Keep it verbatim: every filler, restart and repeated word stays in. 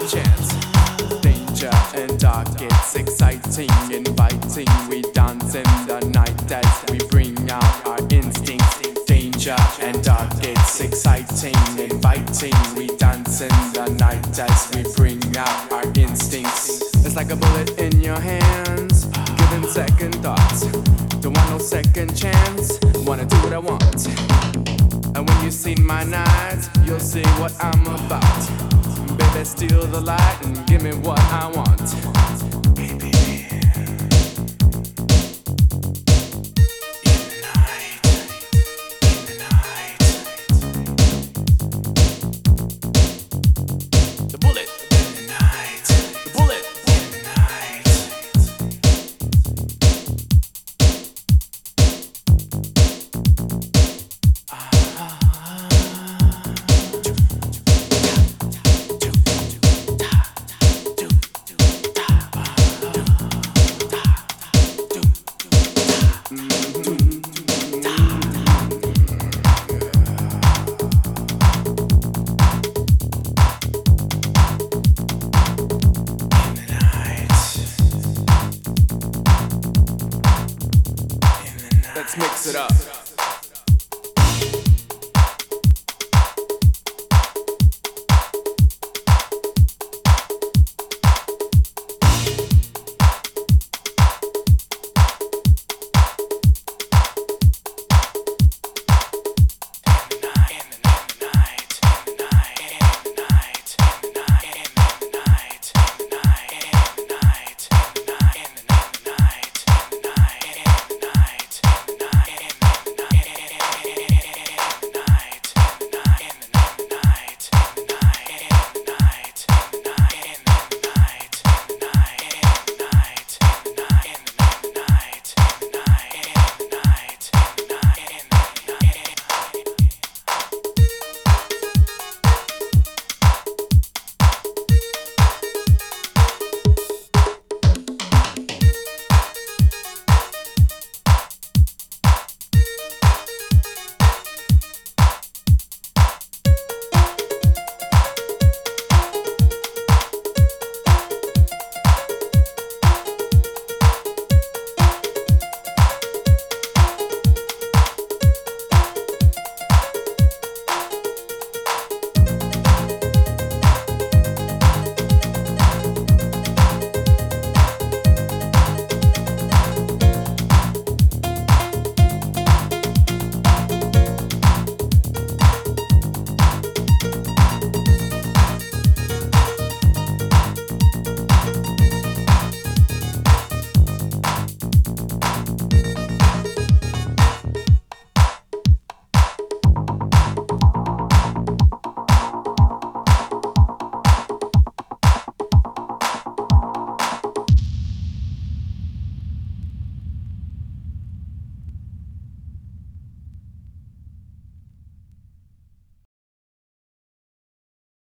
chance. Danger and dark, it's exciting, inviting. We dance in the night as we bring out our instincts. Danger and dark, it's exciting, inviting. We dance in the night as we bring out our instincts. It's like a bullet in your hands, giving second thoughts. Don't want no second chance, wanna do what I want. And when you see my night, you'll see what I'm about. Baby, steal the light and give me what I want.